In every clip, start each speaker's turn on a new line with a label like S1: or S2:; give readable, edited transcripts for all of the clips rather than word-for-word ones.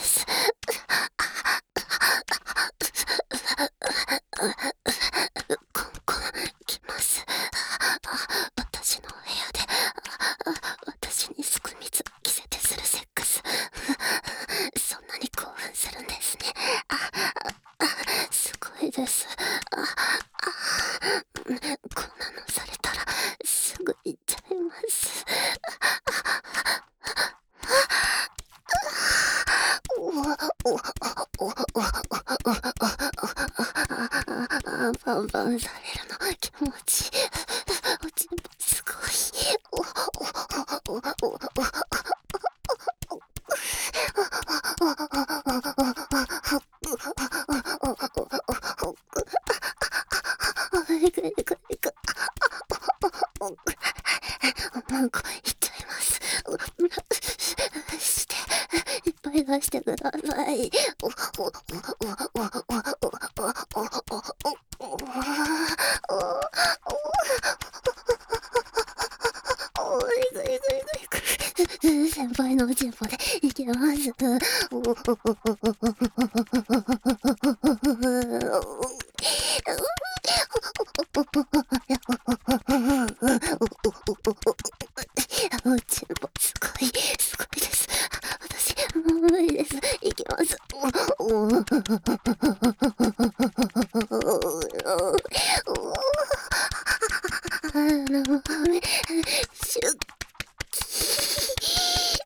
S1: 。コンコン来ます。私の部屋で私にすくみつ着せてするセックス。そんなに興奮するんですね。すごいです。こんなのされたらすぐ行っちゃいます。バンバンされるの気持ちいい。おちんぽすごい。なんか言っちゃいます。して、いっぱい出してください。先輩のおちんぽでいけます。おちんぽすごい、すごいです。私、もう無理です。いきます。生ハメ、シュッキー。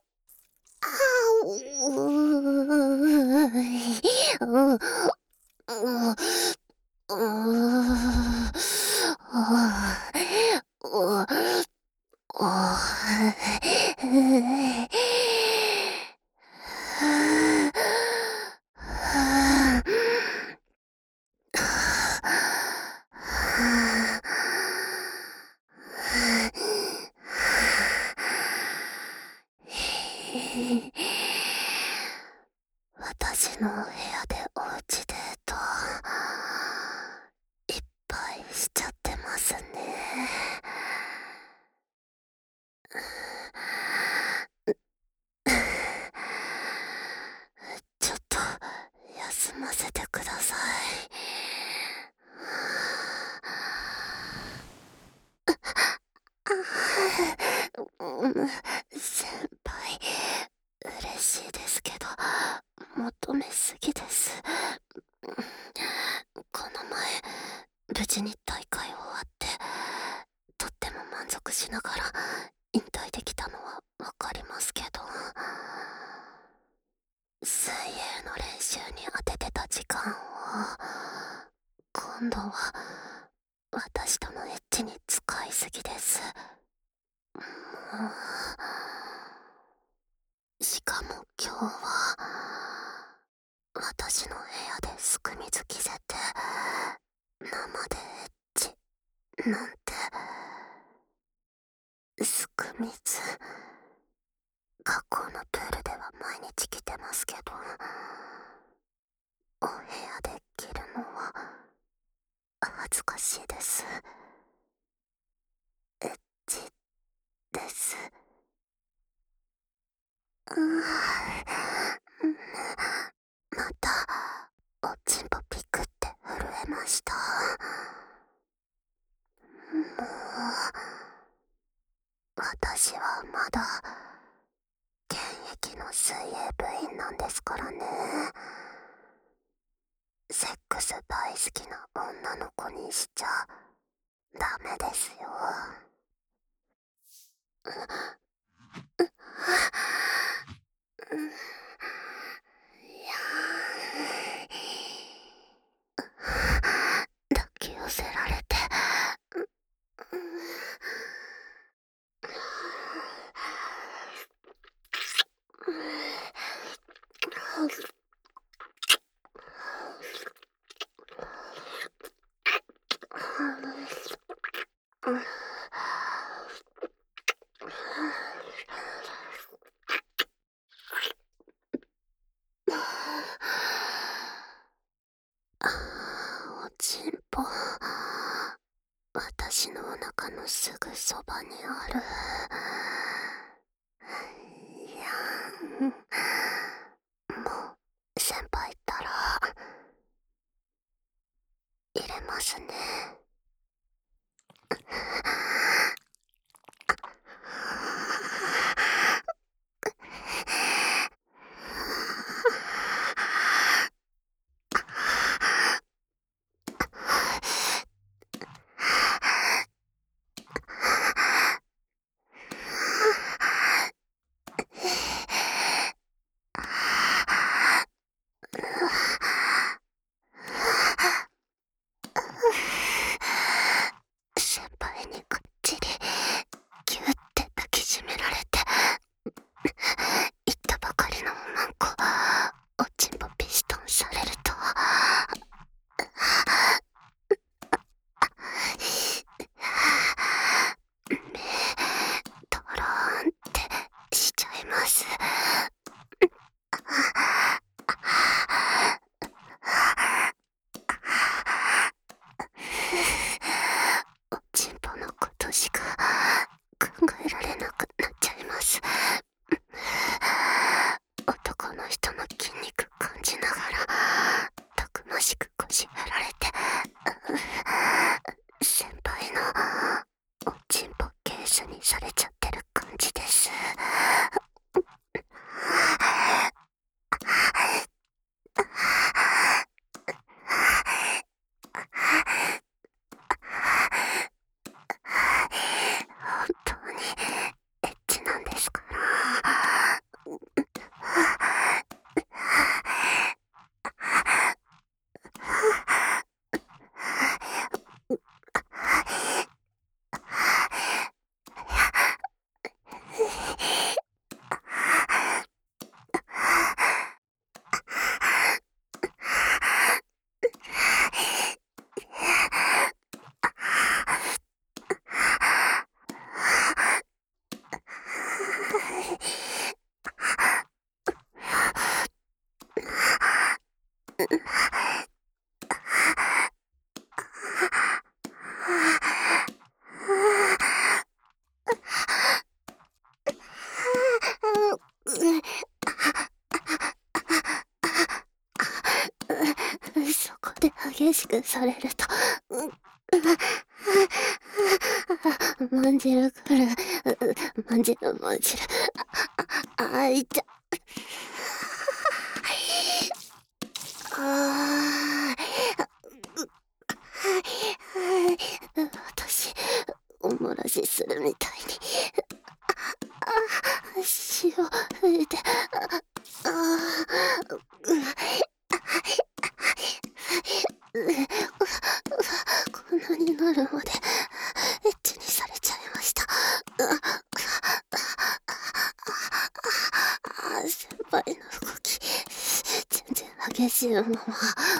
S1: 私の部屋でおうちデートいっぱいしちゃってますね。ちょっと休ませてください。先輩、嬉しいですけど求めすぎです。この前無事に大会終わってとっても満足しながら引退できたのはわかりますけど、水泳の練習に当ててた時間を今度は私とのエッチに使いすぎです。もしかも今日は私の部屋ですくみず着せて生でエッチなんて。すくみず学校のプールでは毎日着てますけど、お部屋で着るのは恥ずかしいです。エッチです。またおちんぽピクって震えました。もう私はまだ現役の水泳部員なんですからね。セックス大好きな女の子にしちゃダメですよ。いや抱き寄せられておちんぽ、私のお腹のすぐそばにある。いや、もえますね。先輩にがっちりぎゅって抱きしめられて、言ったばかりのおまんこおちんぽピストンされると、目ドローンってしちゃいます。おちんぽのことしか考えられなくなっちゃいます。男の人の筋肉感じながらたくましくこしられて、先輩のおちんぽケースにされちゃってる感じです。本当にエッチなんですから。そこで激しくされると、まんじるくる、まんじるまんじる、いた。あ私、おもらしするみたいに、潮吹いて、こんなになるまでエッチにされちゃいました。先輩の動き全然激しいまま、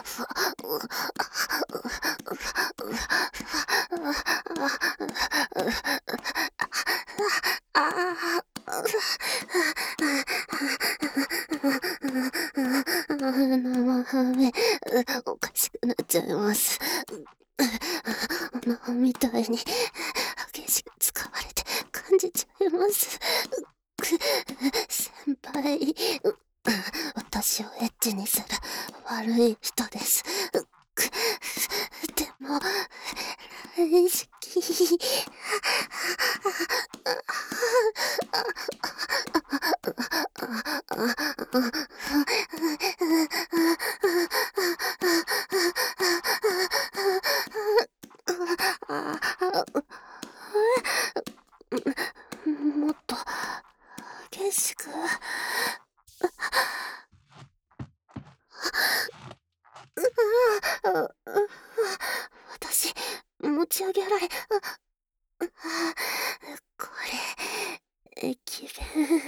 S1: 生ハメおかしくなっちゃいます。生みたいに激しく使われて感じちゃいます。先輩、私をエッチにする悪い人です。でも大好き。もっと激しく。私、持ち上げられ、これ、駅弁。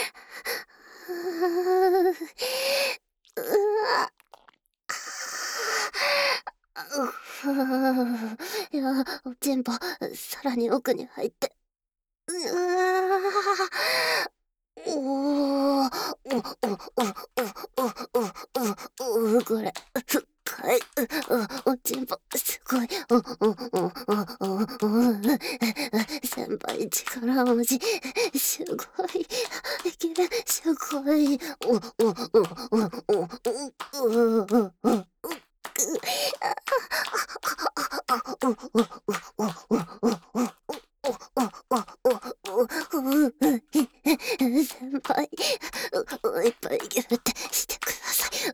S1: いや、おちんぽ、さらに奥に入って。おお、これ、深い、おちんぽ、すごい、先輩力持ち、すごい、イケメン、すごい、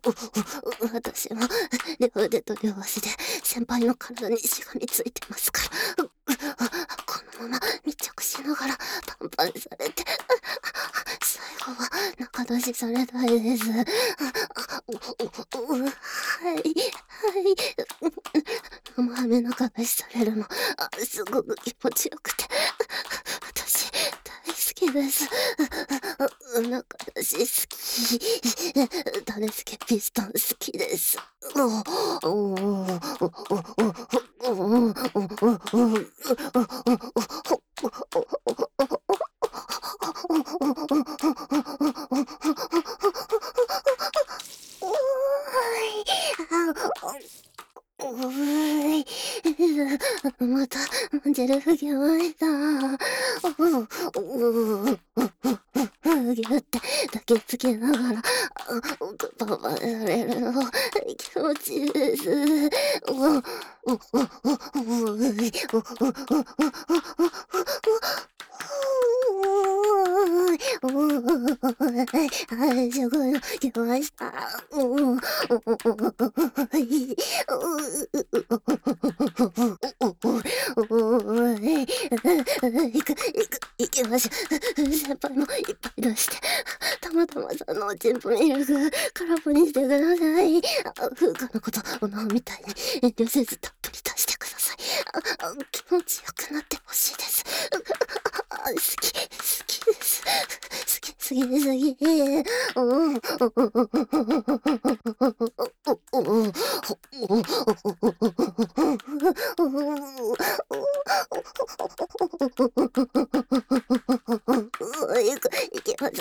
S1: 私も両腕と両足で先輩の体にしがみついてますから。このまま密着しながらパンパンされて、最後は仲出しされたいです。はい、はい。生ハメ仲出しされるの、すごく気持ちよくて、私、大好きです。仲出し好き。種付けピストン好きです。また、ジェル吹きました。ぎゅって抱きつきながら、くぱばられるの、気持ちいいです。はい、すごいの来ました。行きましょう。先輩もいっぱい出して、たまたまさんのおちんぽミルク、空っぽにしてください。風花のこと、おのみたいに遠慮せずたっぷり出してください。気持ちよくなってほしいです。好きです。好きですぎ。いけます。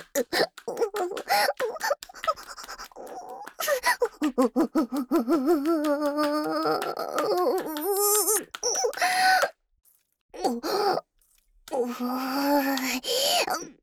S1: おーい。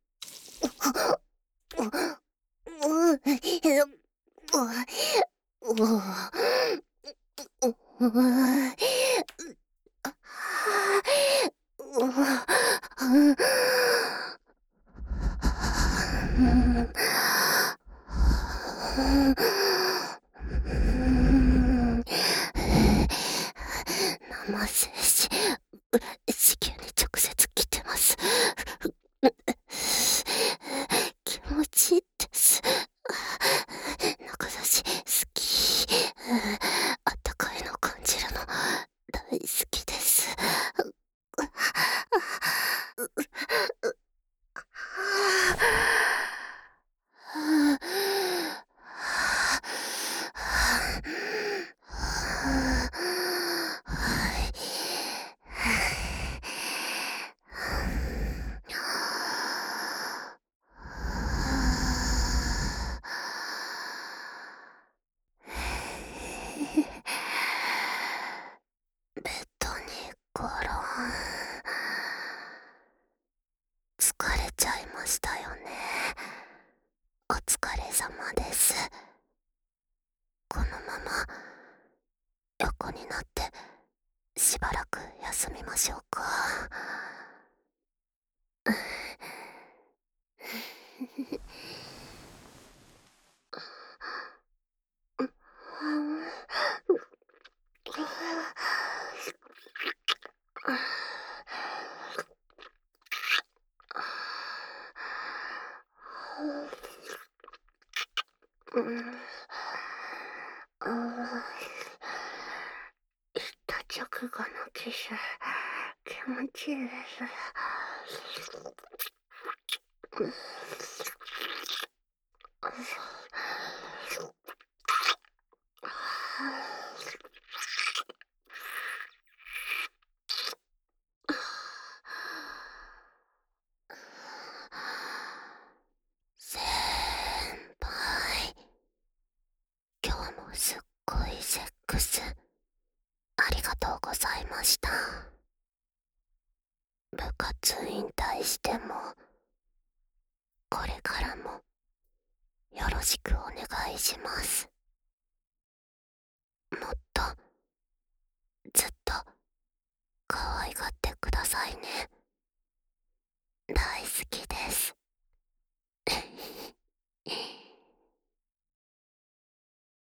S1: 生精子、子宮に直接来てます。気持ちいいです。中出し好き。あったかいの感じるの大好きです。ベッドにゴロン。疲れちゃいましたよね。お疲れ様です。このまま横になってしばらく休みましょうか。行った直後のキス、気持ちいいです。先輩、今日もすっごいセックスありがとうございました。部活引退してもこれからもよろしくお願いします。もっとずっと可愛がってくださいね。